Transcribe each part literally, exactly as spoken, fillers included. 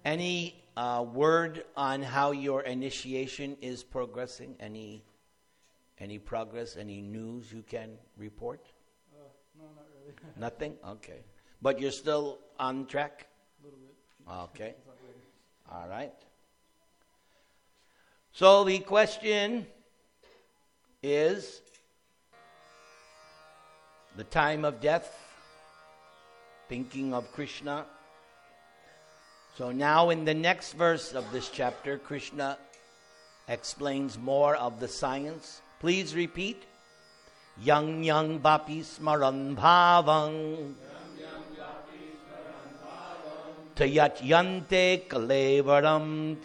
Any uh, word on how your initiation is progressing? Any any progress? Any news you can report? Uh, no, not really. Nothing? Okay. But you're still on track? A little bit. Okay. All right. So the question is the time of death, thinking of Krishna. So now in the next verse of this chapter, Krishna explains more of the science. Please repeat. Yang yang vapi smaran bhavang tayat yante kalevaram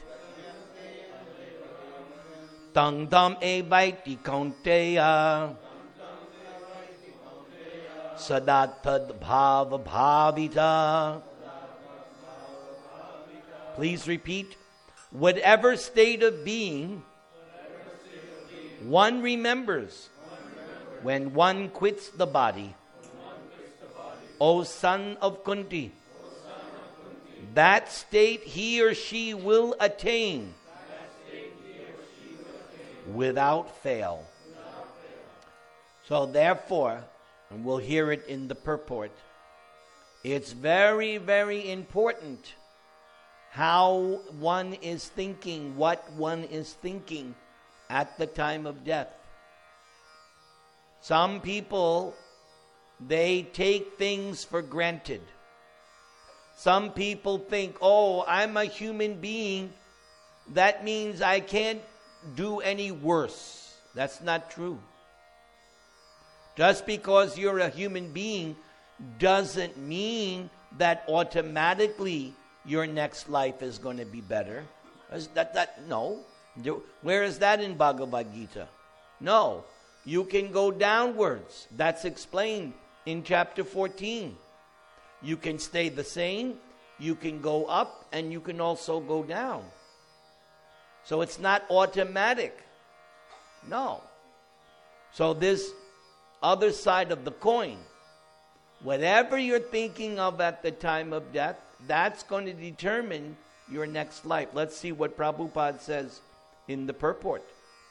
tang dam e vaiti kaunteya sadatad bhav bhavita. Please repeat. Whatever state of being one remembers when one quits the body, O son of Kunti, that state he or she will attain without fail. So therefore, and we'll hear it in the purport, it's very, very important how one is thinking, what one is thinking at the time of death. Some people, they take things for granted. Some people think, oh, I'm a human being. That means I can't do any worse. That's not true. Just because you're a human being doesn't mean that automatically your next life is going to be better. That, that, no. Where is that in Bhagavad Gita? No. You can go downwards. That's explained in chapter fourteen. You can stay the same, you can go up, and you can also go down. So it's not automatic. No. So this other side of the coin, whatever you're thinking of at the time of death, that's going to determine your next life. Let's see what Prabhupada says in the purport.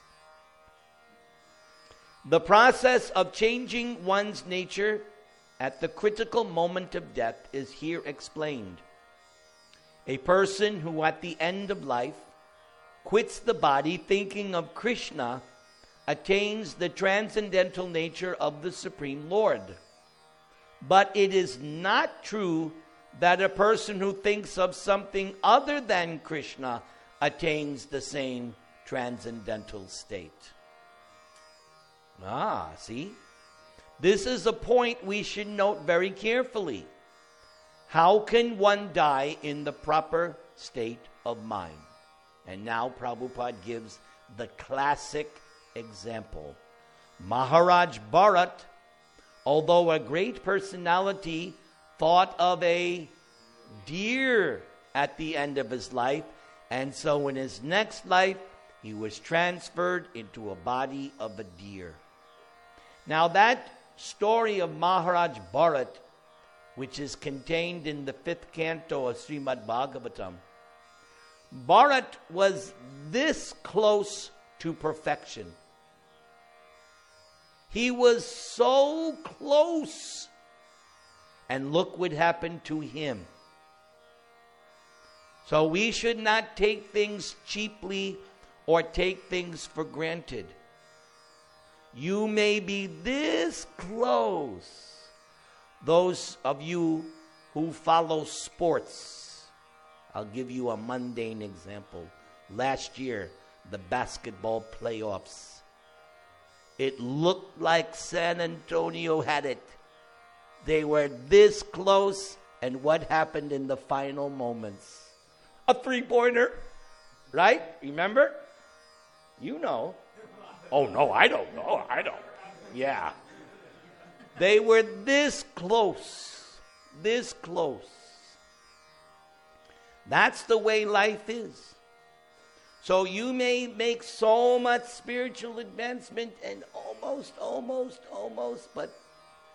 The process of changing one's nature at the critical moment of death is here explained. A person who at the end of life quits the body thinking of Krishna attains the transcendental nature of the Supreme Lord. But it is not true that a person who thinks of something other than Krishna attains the same transcendental state. Ah, see? This is a point we should note very carefully. How can one die in the proper state of mind? And now Prabhupada gives the classic example. Maharaj Bharat, although a great personality, thought of a deer at the end of his life, and so in his next life, he was transferred into a body of a deer. Now that story of Maharaj Bharat, which is contained in the fifth canto of Srimad Bhagavatam, Bharat was this close to perfection. He was so close. And look what happened to him. So we should not take things cheaply or take things for granted. You may be this close. Those of you who follow sports, I'll give you a mundane example. Last year, the basketball playoffs. It looked like San Antonio had it. They were this close, and what happened in the final moments? A three-pointer, right? Remember? You know. Oh, no, I don't know. I don't. Yeah. They were this close, this close. That's the way life is. So you may make so much spiritual advancement and almost, almost, almost, but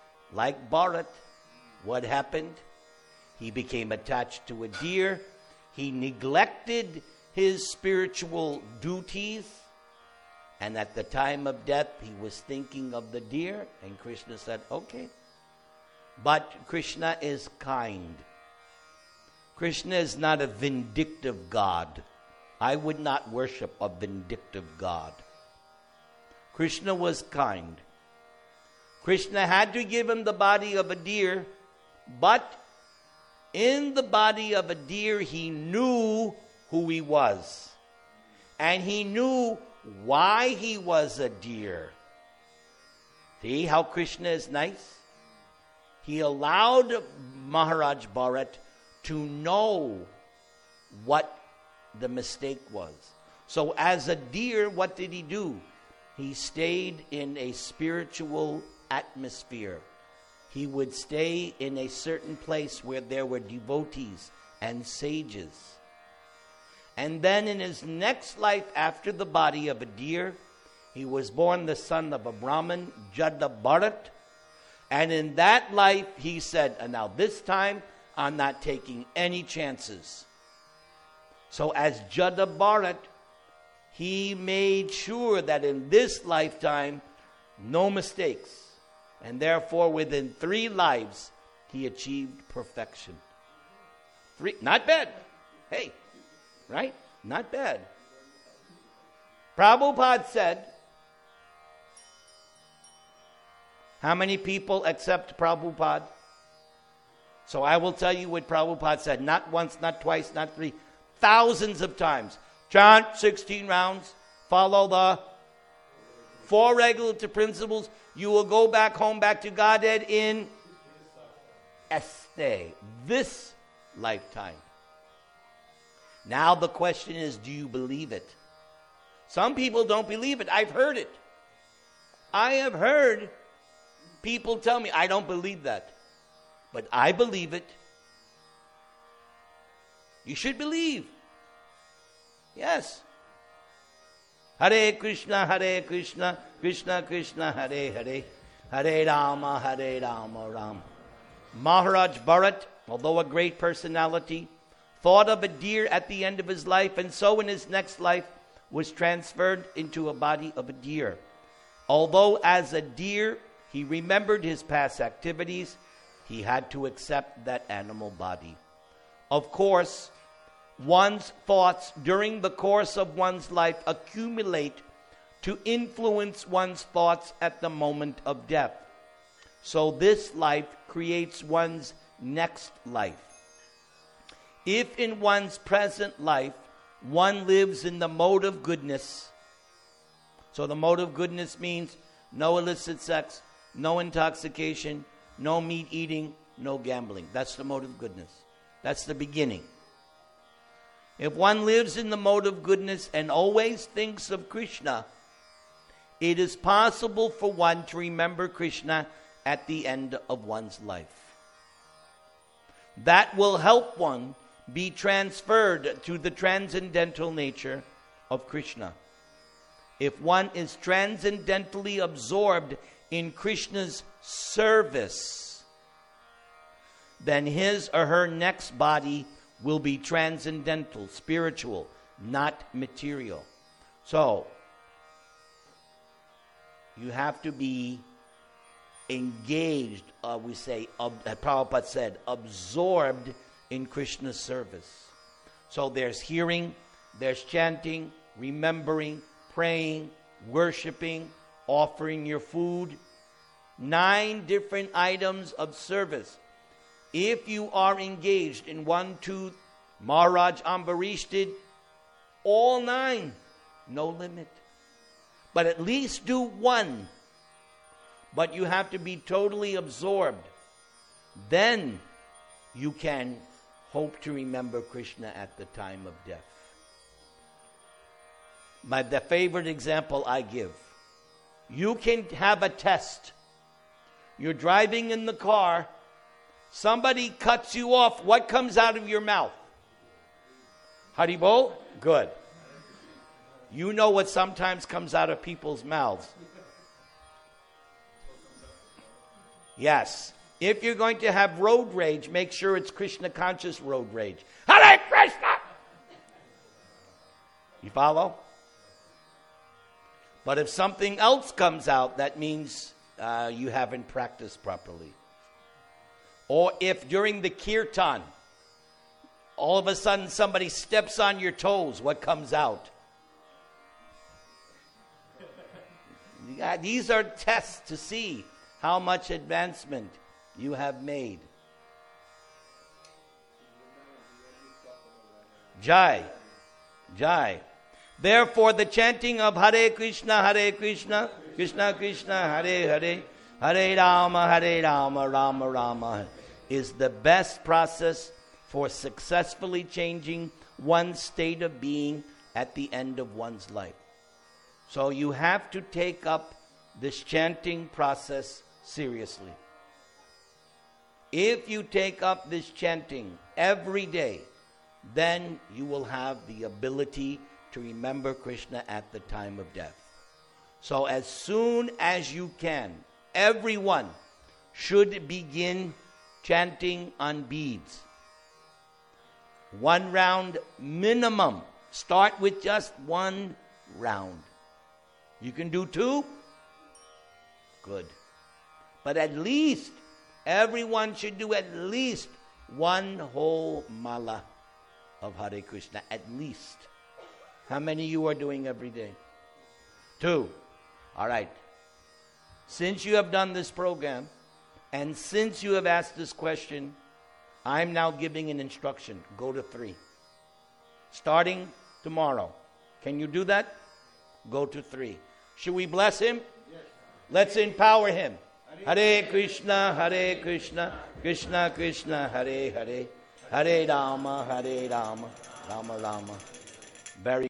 like Bharat, what happened? He became attached to a deer. he neglected his spiritual duties, and at the time of death, he was thinking of the deer, and Krishna said, okay. But Krishna is kind. Krishna is not a vindictive God. I would not worship a vindictive God. Krishna was kind. Krishna had to give him the body of a deer, but in the body of a deer, he knew who he was. And he knew why he was a deer. See how Krishna is nice? He allowed Maharaj Bharat to know what the mistake was. So as a deer, what did he do? He stayed in a spiritual atmosphere. He would stay in a certain place where there were devotees and sages. And then in his next life, after the body of a deer, he was born the son of a Brahmin, Jada Bharat. And in that life, he said, and now this time, I'm not taking any chances. So as Jada Bharat, he made sure that in this lifetime, no mistakes. And therefore, within three lives, he achieved perfection. Three, not bad. Hey, right? Not bad. Prabhupada said, how many people accept Prabhupada? So I will tell you what Prabhupada said. Not once, not twice, not three. Thousands of times. Chant sixteen rounds. Follow the four regulative principles. You will go back home, back to Godhead in este, this lifetime. Now the question is, do you believe it? Some people don't believe it. I've heard it. I have heard people tell me, I don't believe that. But I believe it. You should believe. Yes. Hare Krishna, Hare Krishna, Krishna Krishna, Hare Hare, Hare Rama, Hare Rama, Ram. Maharaj Bharat, although a great personality, thought of a deer at the end of his life, and so in his next life was transferred into a body of a deer. Although as a deer, he remembered his past activities, he had to accept that animal body. Of course, one's thoughts during the course of one's life accumulate to influence one's thoughts at the moment of death. So this life creates one's next life. If in one's present life, one lives in the mode of goodness, so the mode of goodness means no illicit sex, no intoxication, no meat eating, no gambling. That's the mode of goodness. That's the beginning. If one lives in the mode of goodness and always thinks of Krishna, it is possible for one to remember Krishna at the end of one's life. That will help one be transferred to the transcendental nature of Krishna. If one is transcendentally absorbed in Krishna's service, then his or her next body will be transcendental, spiritual, not material. So, you have to be engaged, uh, we say, uh, Prabhupada said, absorbed in Krishna's service. So there's hearing, there's chanting, remembering, praying, worshiping, offering your food. Nine different items of service. If you are engaged in one, two, Maharaj Ambarish did all nine, no limit. But at least do one. But you have to be totally absorbed. Then you can hope to remember Krishna at the time of death. My the favorite example I give. You can have a test. You're driving in the car. Somebody cuts you off. What comes out of your mouth? Haribol? Good. You know what sometimes comes out of people's mouths. Yes. If you're going to have road rage, make sure it's Krishna conscious road rage. Hare Krishna! You follow? But if something else comes out, that means uh, you haven't practiced properly. Or if during the kirtan, all of a sudden somebody steps on your toes, what comes out? Yeah, these are tests to see how much advancement you have made. Jai. Jai. Therefore, the chanting of Hare Krishna, Hare Krishna, Krishna Krishna, Hare Hare, Hare Rama, Hare Rama, Rama Rama, is the best process for successfully changing one's state of being at the end of one's life. So you have to take up this chanting process seriously. If you take up this chanting every day, then you will have the ability to remember Krishna at the time of death. So as soon as you can, everyone should begin chanting on beads. One round minimum. Start with just one round. You can do two? Good. But at least, everyone should do at least one whole mala of Hare Krishna. At least. How many you are doing every day? Two. All right. Since you have done this program, and since you have asked this question, I'm now giving an instruction. Go to three. Starting tomorrow. Can you do that? Go to three. Should we bless him? Yes. Let's empower him. Hare Krishna, Hare Krishna, Krishna Krishna, Hare Hare, Hare Rama, Hare Rama, Rama Rama. Very